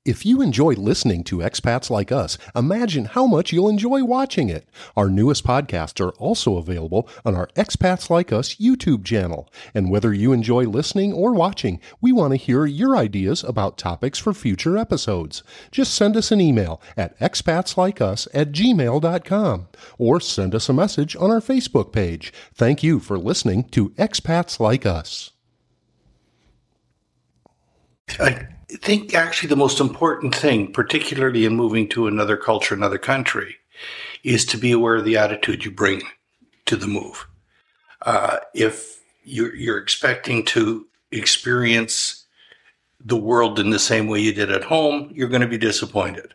If you enjoy listening to expats like us, imagine how much you'll enjoy watching it. Our newest podcasts are also available on our Expats Like Us YouTube channel. And whether you enjoy listening or watching, we want to hear your ideas about topics for future episodes. Just send us an email at expatslikeus@gmail.com or send us a message on our Facebook page. Thank you for listening to Expats Like Us. I think actually the most important thing, particularly in moving to another culture, another country, is to be aware of the attitude you bring to the move. If you're expecting to experience the world in the same way you did at home, you're going to be disappointed.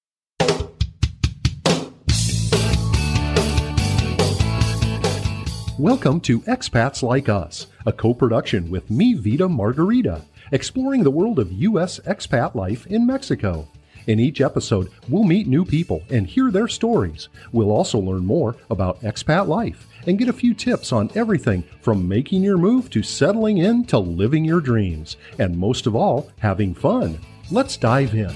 Welcome to Expats Like Us, a co-production with Me Vida Margarita, exploring the world of U.S. expat life in Mexico. In each episode, we'll meet new people and hear their stories. We'll also learn more about expat life and get a few tips on everything from making your move to settling in to living your dreams. And most of all, having fun. Let's dive in.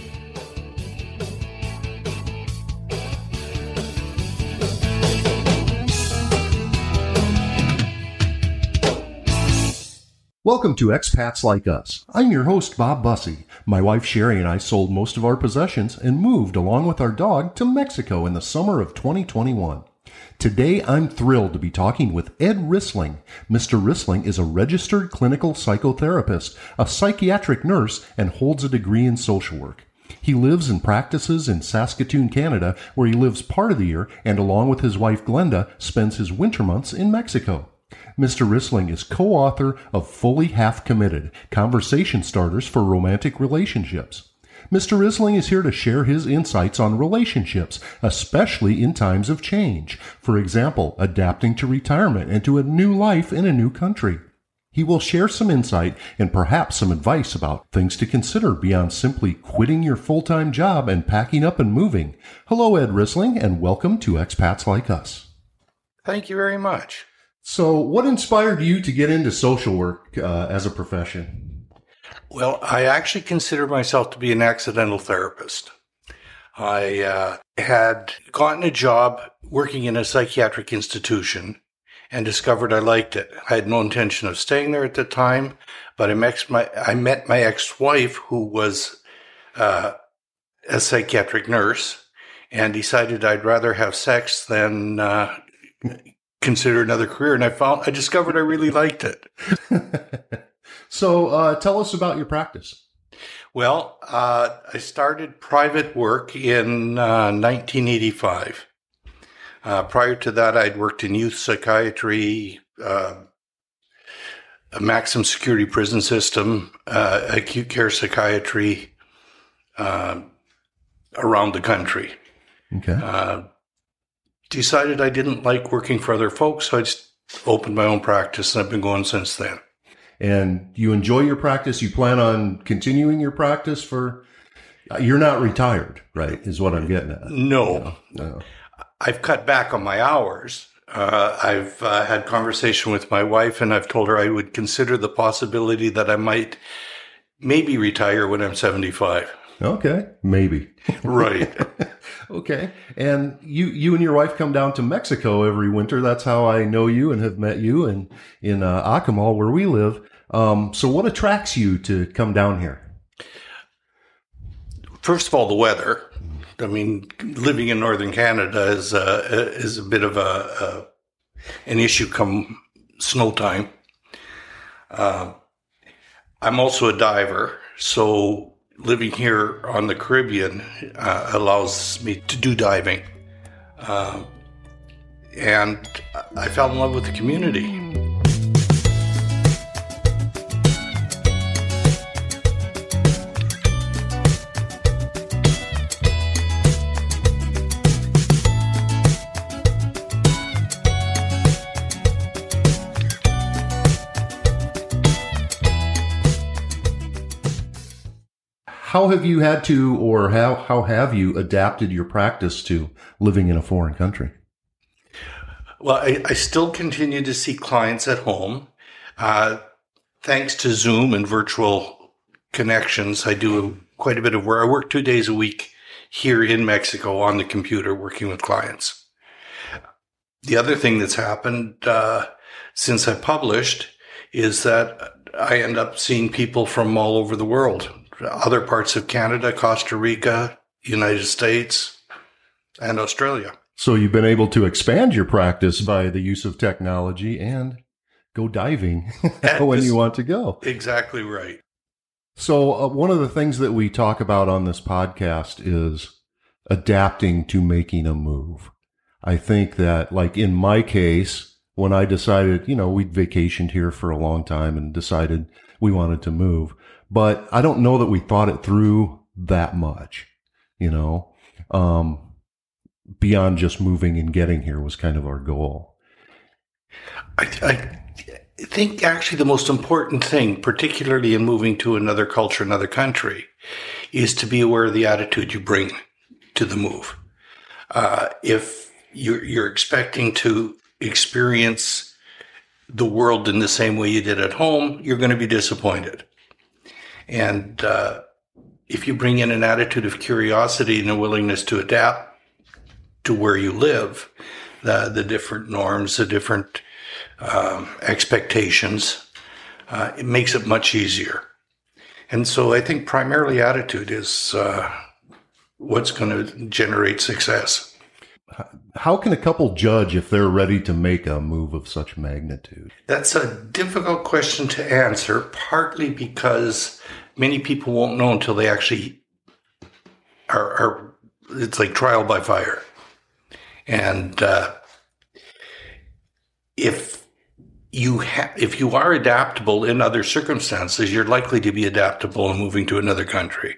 Welcome to Expats Like Us. I'm your host, Bob Bussey. My wife Sherry and I sold most of our possessions and moved along with our dog to Mexico in the summer of 2021. Today, I'm thrilled to be talking with Ed Rissling. Mr. Rissling is a registered clinical psychotherapist, a psychiatric nurse, and holds a degree in social work. He lives and practices in Saskatoon, Canada, where he lives part of the year and along with his wife Glenda, spends his winter months in Mexico. Mr. Rissling is co-author of Fully Half Committed, Conversation Starters for Romantic Relationships. Mr. Rissling is here to share his insights on relationships, especially in times of change. For example, adapting to retirement and to a new life in a new country. He will share some insight and perhaps some advice about things to consider beyond simply quitting your full-time job and packing up and moving. Hello, Ed Rissling, and welcome to Expats Like Us. Thank you very much. So what inspired you to get into social work as a profession? Well, I actually consider myself to be an accidental therapist. I had gotten a job working in a psychiatric institution and discovered I liked it. I had no intention of staying there at the time, but I met my ex-wife, who was a psychiatric nurse, and decided I'd rather have sex than consider another career, and I discovered I really liked it. So tell us about your practice. Well, I started private work in 1985. Prior to that, I'd worked in youth psychiatry, a maximum security prison system, acute care psychiatry around the country. Okay. Decided I didn't like working for other folks, so I just opened my own practice, and I've been going since then. And you enjoy your practice? You plan on continuing your practice for... You're not retired, right, is what I'm getting at. No. No. I've cut back on my hours. I've had conversation with my wife, and I've told her I would consider the possibility that I might maybe retire when I'm 75. Okay, maybe. Right. Okay. And you and your wife come down to Mexico every winter. That's how I know you and have met you in Akumal, where we live. So what attracts you to come down here? First of all, the weather. I mean, living in northern Canada is a bit of an issue come snow time. I'm also a diver, so living here on the Caribbean allows me to do diving. And I fell in love with the community. How have you had to, or how have you adapted your practice to living in a foreign country? Well, I still continue to see clients at home. Thanks to Zoom and virtual connections, I do quite a bit of work. I work 2 days a week here in Mexico on the computer working with clients. The other thing that's happened since I published is that I end up seeing people from all over the world, other parts of Canada, Costa Rica, United States, and Australia. So you've been able to expand your practice by the use of technology and go diving when you want to go. Exactly right. So one of the things that we talk about on this podcast is adapting to making a move. I think that, like in my case, when I decided, we'd vacationed here for a long time and decided we wanted to move, but I don't know that we thought it through that much, beyond just moving and getting here was kind of our goal. I think actually the most important thing, particularly in moving to another culture, another country, is to be aware of the attitude you bring to the move. If you're expecting to experience the world in the same way you did at home, you're going to be disappointed. And if you bring in an attitude of curiosity and a willingness to adapt to where you live, the different norms, the different expectations, it makes it much easier. And so I think primarily attitude is what's going to generate success. How can a couple judge if they're ready to make a move of such magnitude? That's a difficult question to answer, partly because many people won't know until they actually are it's like trial by fire. And if you are adaptable in other circumstances, you're likely to be adaptable in moving to another country.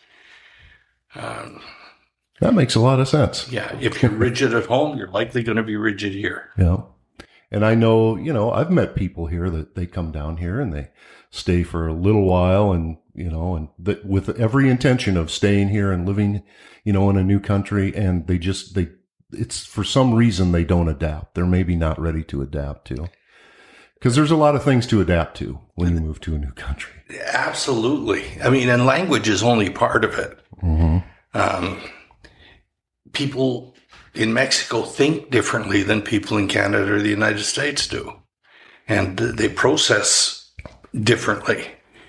That makes a lot of sense. Yeah. If you're rigid at home, you're likely going to be rigid here. Yeah. And I know, I've met people here that they come down here and they stay for a little while and, and that with every intention of staying here and living, in a new country, and it's for some reason they don't adapt. They're maybe not ready to adapt to. Because there's a lot of things to adapt to when you move to a new country. Absolutely. I mean, and language is only part of it. Mm-hmm. People in Mexico think differently than people in Canada or the United States do. And they process differently.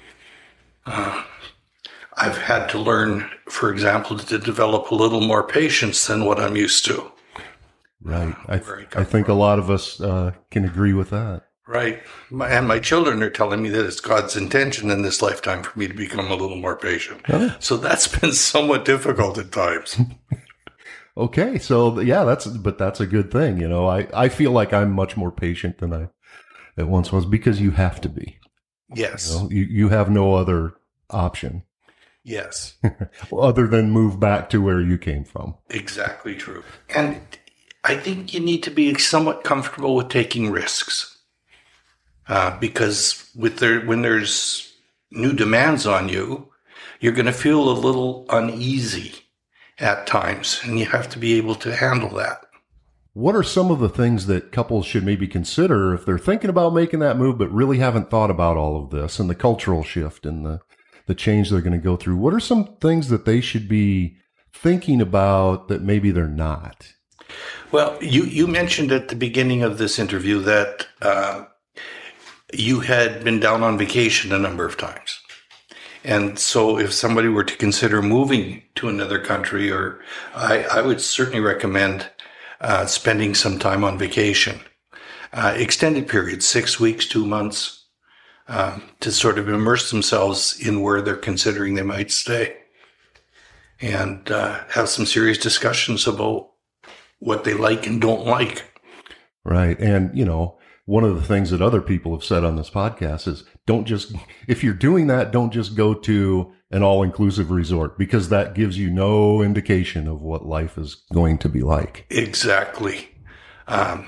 I've had to learn, for example, to develop a little more patience than what I'm used to. Right. I think a lot of us can agree with that. Right. And my children are telling me that it's God's intention in this lifetime for me to become a little more patient. Oh. So that's been somewhat difficult at times. Okay. So yeah, that's a good thing. I feel like I'm much more patient than I at once was because you have to be. Yes. You have no other option. Yes. Other than move back to where you came from. Exactly true. And I think you need to be somewhat comfortable with taking risks. Because when there's new demands on you, you're going to feel a little uneasy at times, and you have to be able to handle that. What are some of the things that couples should maybe consider if they're thinking about making that move, but really haven't thought about all of this and the cultural shift and the change they're going to go through? What are some things that they should be thinking about that maybe they're not? Well, you mentioned at the beginning of this interview that you had been down on vacation a number of times. And so if somebody were to consider moving to another country, or I would certainly recommend spending some time on vacation, extended periods, 6 weeks, 2 months, to sort of immerse themselves in where they're considering they might stay, and have some serious discussions about what they like and don't like. Right. And, one of the things that other people have said on this podcast is if you're doing that, don't just go to an all-inclusive resort, because that gives you no indication of what life is going to be like. Exactly. I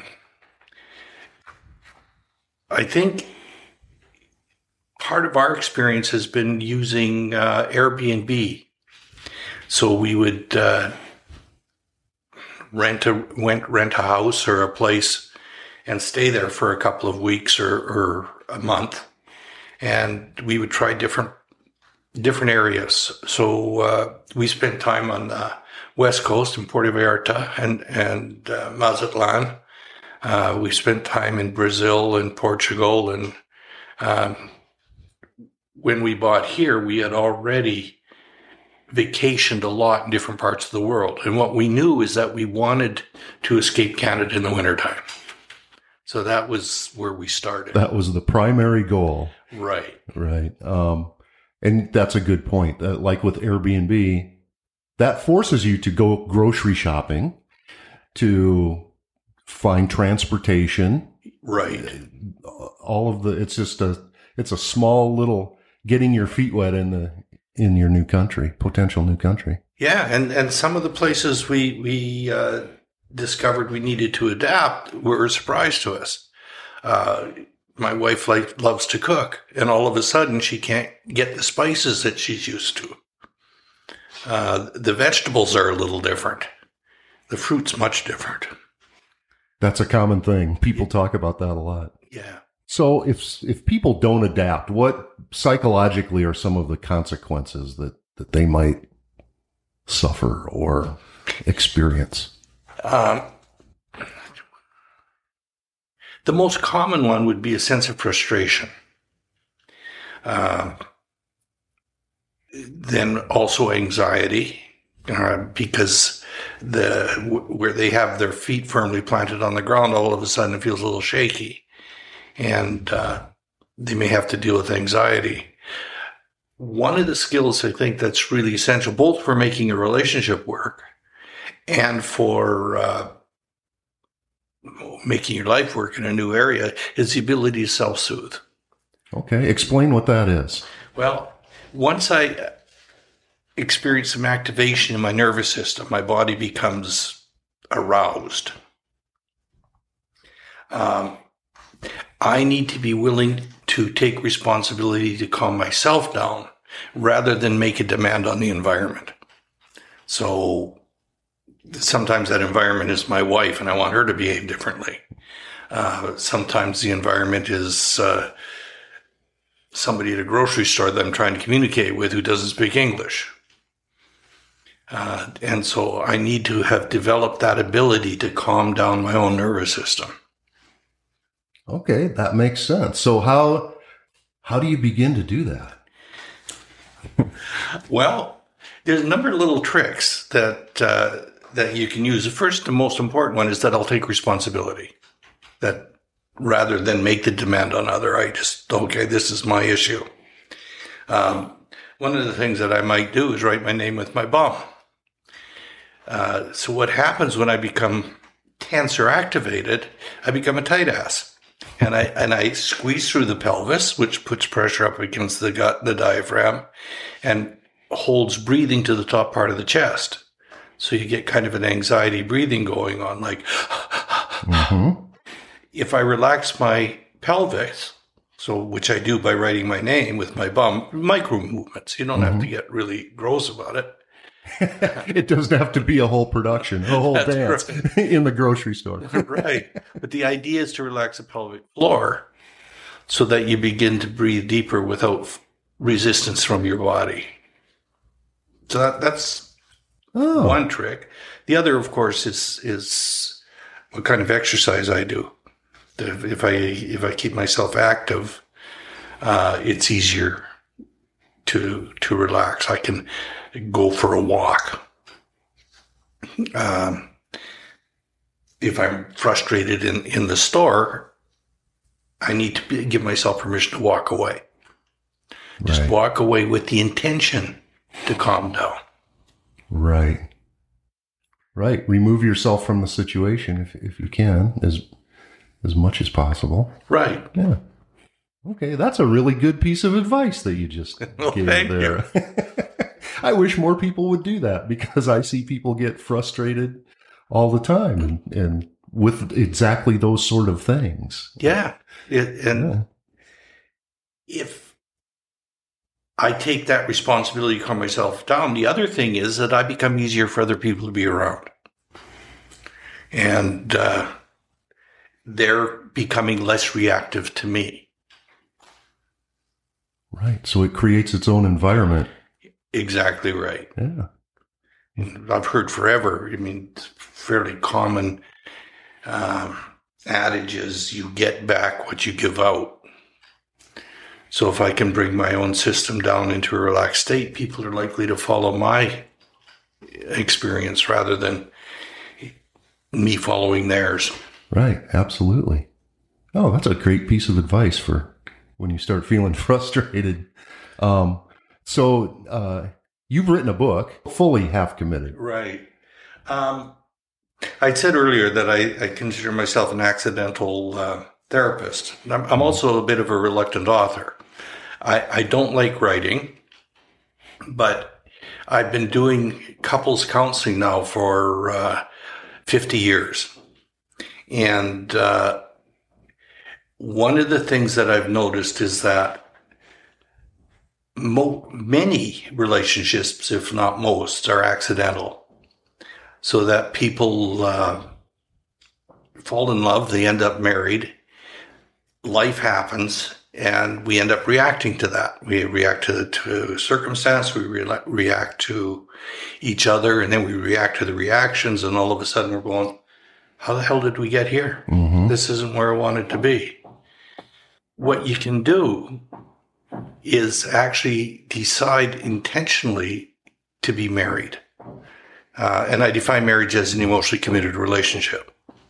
think part of our experience has been using Airbnb. So we would rent a house or a place and stay there for a couple of weeks or a month. And we would try different different areas. So we spent time on the West Coast in Puerto Vallarta and Mazatlan. We spent time in Brazil and Portugal. And when we bought here, we had already vacationed a lot in different parts of the world. And what we knew is that we wanted to escape Canada in the wintertime. So that was where we started. That was the primary goal. Right. Right. And that's a good point. Like with Airbnb, that forces you to go grocery shopping, to find transportation. Right. All of it's a small little getting your feet wet in your new country, potential new country. Yeah. And some of the places we discovered we needed to adapt were a surprise to us. My wife loves to cook, and all of a sudden she can't get the spices that she's used to. The vegetables are a little different. The fruit's much different. That's a common thing. People talk about that a lot. Yeah. So if people don't adapt, what psychologically are some of the consequences that they might suffer or experience? The most common one would be a sense of frustration. Then also anxiety, because where they have their feet firmly planted on the ground, all of a sudden it feels a little shaky, and they may have to deal with anxiety. One of the skills I think that's really essential, both for making a relationship work and for making your life work in a new area, is the ability to self-soothe. Okay. Explain what that is. Well, once I experience some activation in my nervous system, my body becomes aroused. I need to be willing to take responsibility to calm myself down rather than make a demand on the environment. So sometimes that environment is my wife and I want her to behave differently. Sometimes the environment is somebody at a grocery store that I'm trying to communicate with who doesn't speak English. And so I need to have developed that ability to calm down my own nervous system. Okay, that makes sense. So how do you begin to do that? Well, there's a number of little tricks that you can use. The first and most important one is that I'll take responsibility. That rather than make the demand on other, I just, okay, this is my issue. One of the things that I might do is write my name with my bum. So what happens when I become tense or activated, I become a tight ass. And I squeeze through the pelvis, which puts pressure up against the gut, the diaphragm, and holds breathing to the top part of the chest. So you get kind of an anxiety breathing going on, like, mm-hmm. If I relax my pelvis, which I do by writing my name with my bum, micro movements. You don't have to get really gross about it. It doesn't have to be a whole production, a whole dance right. In the grocery store. Right. But the idea is to relax the pelvic floor so that you begin to breathe deeper without resistance from your body. So that's one trick. The other, of course, is what kind of exercise I do. If I keep myself active, it's easier to relax. I can go for a walk. If I'm frustrated in the store, I need to give myself permission to walk away. Right. Just walk away with the intention to calm down. Right. Right. Remove yourself from the situation if you can, as much as possible. Right. Yeah. Okay, that's a really good piece of advice that you just gave there. I wish more people would do that because I see people get frustrated all the time and with exactly those sort of things. Yeah. If I take that responsibility to calm myself down, the other thing is that I become easier for other people to be around. And they're becoming less reactive to me. Right. So it creates its own environment. Exactly right. Yeah. I've heard forever, I mean, it's fairly common adage is you get back what you give out. So if I can bring my own system down into a relaxed state, people are likely to follow my experience rather than me following theirs. Right. Absolutely. Oh, that's a great piece of advice for when you start feeling frustrated. So you've written a book, Fully Half Committed. Right. I said earlier that I consider myself an accidental therapist. I'm also a bit of a reluctant author. I don't like writing, but I've been doing couples counseling now for 50 years. And one of the things that I've noticed is that many relationships, if not most, are accidental. So that people fall in love, they end up married, life happens, and we end up reacting to that. We react to circumstance, we react to each other, and then we react to the reactions, and all of a sudden we're going, how the hell did we get here? Mm-hmm. This isn't where I wanted to be. What you can do is actually decide intentionally to be married. And I define marriage as an emotionally committed relationship.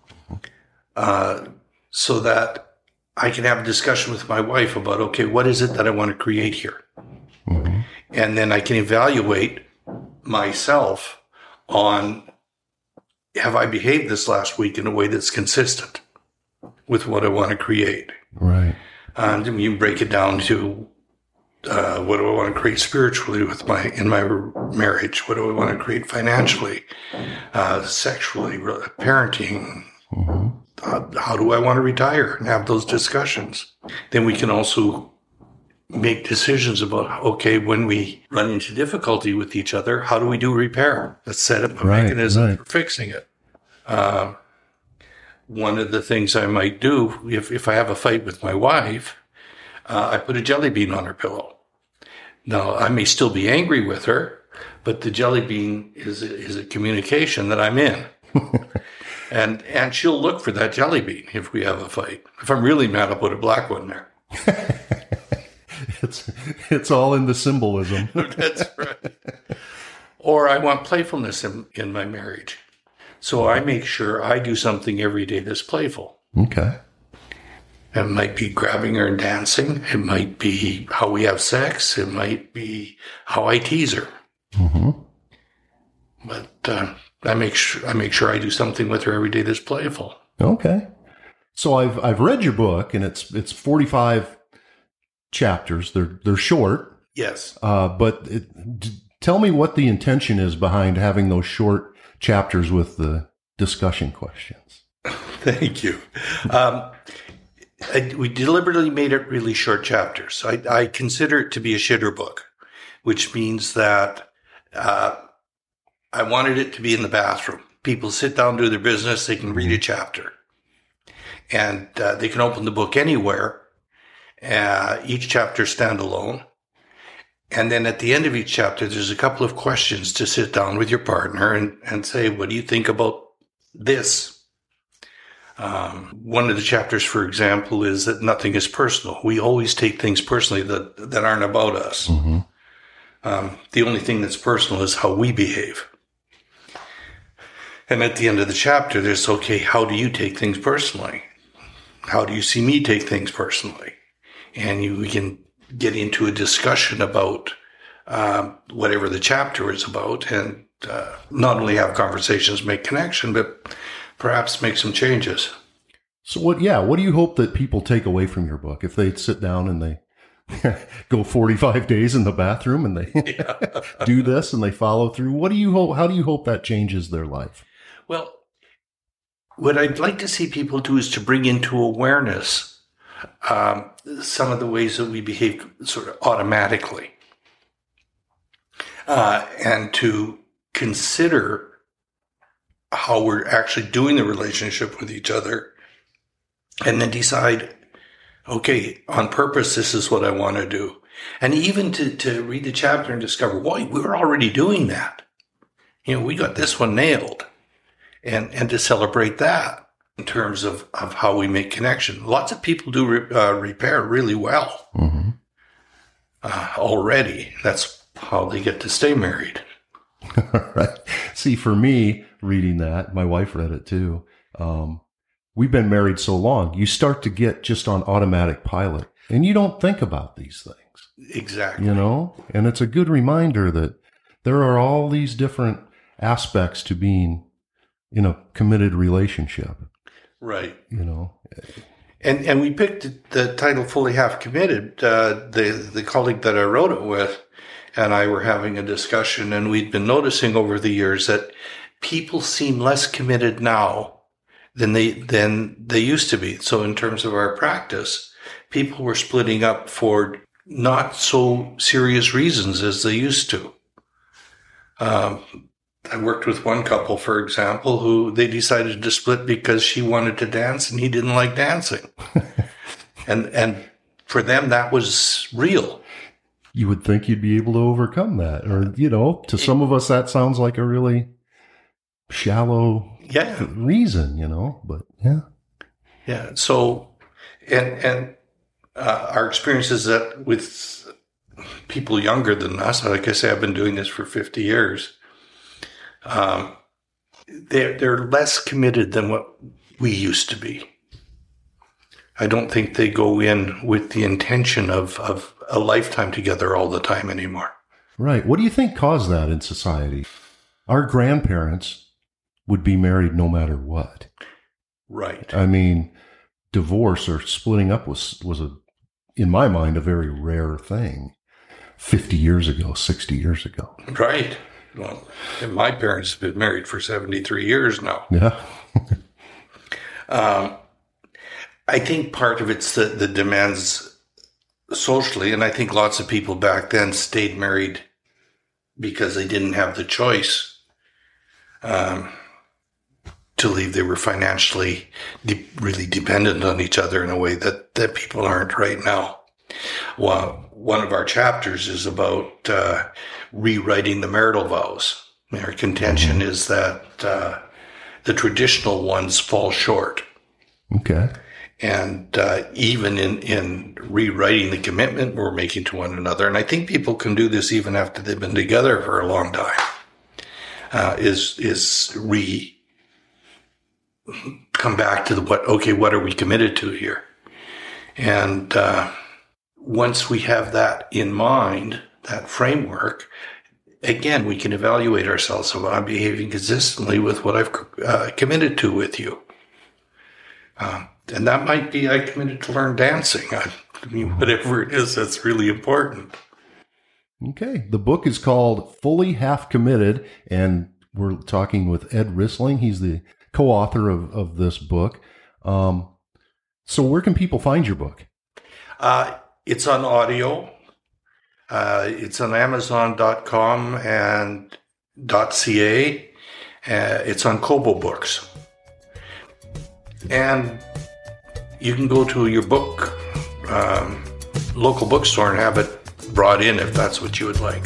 So that I can have a discussion with my wife about, okay, what is it that I want to create here? Mm-hmm. And then I can evaluate myself on, have I behaved this last week in a way that's consistent with what I want to create? Right. And then you break it down to, what do I want to create spiritually in my marriage? What do I want to create financially, sexually, parenting? Mm-hmm. How do I want to retire and have those discussions? Then we can also make decisions about, okay, when we run into difficulty with each other, how do we do repair? Let's set up a mechanism for fixing it. One of the things I might do, if I have a fight with my wife, I put a jelly bean on her pillow. Now, I may still be angry with her, but the jelly bean is a communication that I'm in. And she'll look for that jelly bean if we have a fight. If I'm really mad, I'll put a black one there. It's all in the symbolism. That's right. Or I want playfulness in my marriage. So I make sure I do something every day that's playful. Okay. It might be grabbing her and dancing. It might be how we have sex. It might be how I tease her. Mm-hmm. But I make sure I do something with her every day that's playful. Okay. So I've read your book, and it's 45 chapters. They're short. Yes. But tell me what the intention is behind having those short chapters with the discussion questions. Thank you. We deliberately made it really short chapters. I consider it to be a shitter book, which means that I wanted it to be in the bathroom. People sit down, do their business, they can read a chapter. And they can open the book anywhere, each chapter standalone. And then at the end of each chapter, there's a couple of questions to sit down with your partner and say, what do you think about this? One of the chapters, for example, is that nothing is personal. We always take things personally that aren't about us. Mm-hmm. The only thing that's personal is how we behave. And at the end of the chapter, there's, okay, how do you take things personally? How do you see me take things personally? And we can get into a discussion about whatever the chapter is about, and not only have conversations, make connection, but perhaps make some changes. So what do you hope that people take away from your book? If they sit down and they go 45 days in the bathroom and they do this and they follow through, how do you hope that changes their life? Well, what I'd like to see people do is to bring into awareness some of the ways that we behave sort of automatically, and to consider how we're actually doing the relationship with each other, and then decide, okay, on purpose, this is what I want to do. And even to read the chapter and discover, boy, we were already doing that. We got this one nailed. And to celebrate that in terms of how we make connection. Lots of people do repair really well already. That's how they get to stay married. Right. See, for me, reading that, my wife read it too. We've been married so long, you start to get just on automatic pilot and you don't think about these things. Exactly. And it's a good reminder that there are all these different aspects to being in a committed relationship. Right. And we picked the title Fully Half Committed. The colleague that I wrote it with and I were having a discussion, and we'd been noticing over the years that people seem less committed now than they used to be. So in terms of our practice, people were splitting up for not so serious reasons as they used to. I worked with one couple, for example, who they decided to split because she wanted to dance and he didn't like dancing. and for them, that was real. You would think you'd be able to overcome that. Or, to some of us, that sounds like a really shallow reason, but yeah. Yeah. So, and our experience is that with people younger than us, like I say, I've been doing this for 50 years. They're less committed than what we used to be. I don't think they go in with the intention of a lifetime together all the time anymore. Right. What do you think caused that in society? Our grandparents would be married no matter what. Right. I mean, divorce or splitting up was in my mind, a very rare thing 50 years ago, 60 years ago. Right. Well, and my parents have been married for 73 years now. Yeah. I think part of it's the demands socially, and I think lots of people back then stayed married because they didn't have the choice to leave. They were financially really dependent on each other in a way that people aren't right now. Well, one of our chapters is about rewriting the marital vows. Our contention is that the traditional ones fall short. Okay. And even in rewriting the commitment we're making to one another, and I think people can do this even after they've been together for a long time, come back to what are we committed to here? And once we have that in mind, that framework, again, we can evaluate ourselves. So I'm behaving consistently with what I've committed to with you. And that might be I committed to learn dancing. I mean, whatever it is, that's really important. Okay. The book is called Fully Half Committed, and we're talking with Ed Rissling. He's the co-author of this book. So where can people find your book? It's on audio. It's on Amazon.com and .ca. It's on Kobo Books. And you can go to your local bookstore and have it brought in if that's what you would like.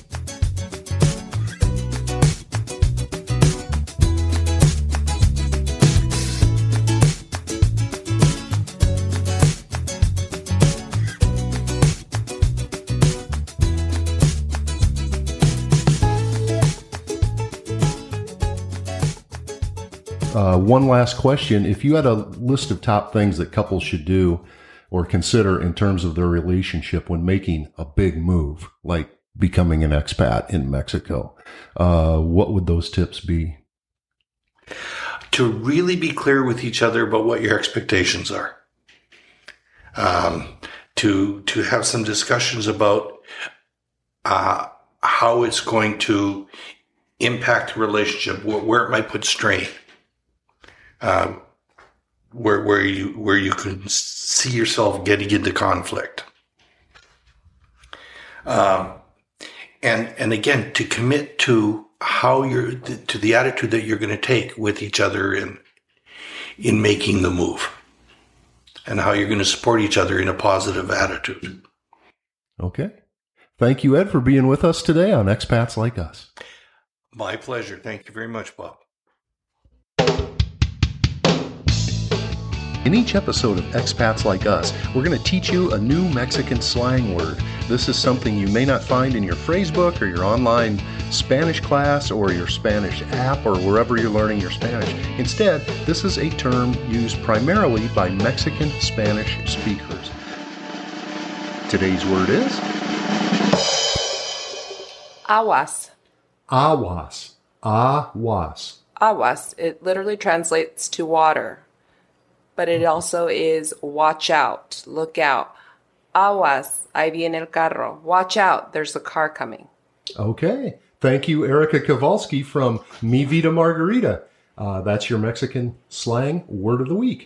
One last question. If you had a list of top things that couples should do or consider in terms of their relationship when making a big move, like becoming an expat in Mexico, what would those tips be? To really be clear with each other about what your expectations are. To have some discussions about how it's going to impact the relationship, where it might put strain. Where you can see yourself getting into conflict. And again, to commit to to the attitude that you're going to take with each other in making the move, and how you're going to support each other in a positive attitude. Okay. Thank you, Ed, for being with us today on Expats Like Us. My pleasure. Thank you very much, Bob. In each episode of Expats Like Us, we're going to teach you a new Mexican slang word. This is something you may not find in your phrase book or your online Spanish class or your Spanish app or wherever you're learning your Spanish. Instead, this is a term used primarily by Mexican Spanish speakers. Today's word is Aguas. aguas. Aguas. Aguas. It literally translates to water, but it also is watch out, look out. Aguas, ahí viene el carro. Watch out, there's a car coming. Okay. Thank you, Erica Kowalski from Mi Vida Margarita. That's your Mexican slang word of the week.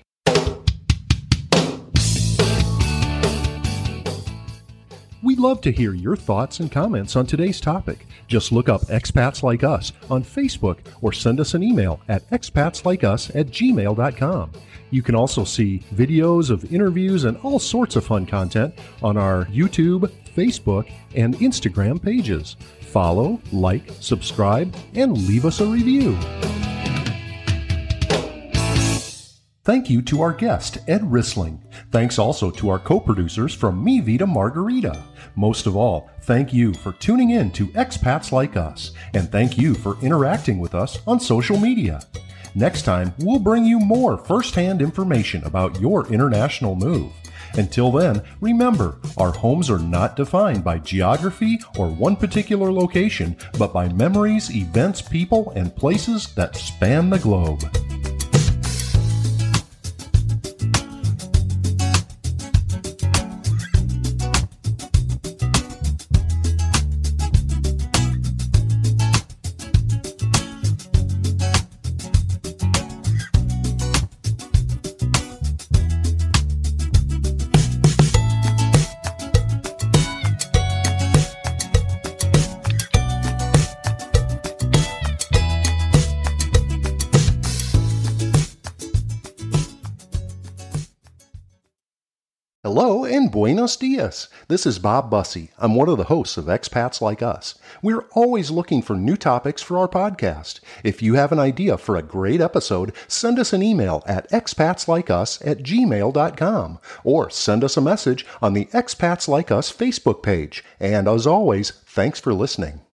We'd love to hear your thoughts and comments on today's topic. Just look up Expats Like Us on Facebook or send us an email at expatslikeus@gmail.com. You can also see videos of interviews and all sorts of fun content on our YouTube, Facebook, and Instagram pages. Follow, like, subscribe, and leave us a review. Thank you to our guest, Ed Rissling. Thanks also to our co-producers from Mi Vida Margarita. Most of all, thank you for tuning in to Expats Like Us, and thank you for interacting with us on social media. Next time, we'll bring you more first-hand information about your international move. Until then, remember, our homes are not defined by geography or one particular location, but by memories, events, people, and places that span the globe. Hello and buenos dias. This is Bob Bussey. I'm one of the hosts of Expats Like Us. We're always looking for new topics for our podcast. If you have an idea for a great episode, send us an email at expatslikeus@gmail.com or send us a message on the Expats Like Us Facebook page. And as always, thanks for listening.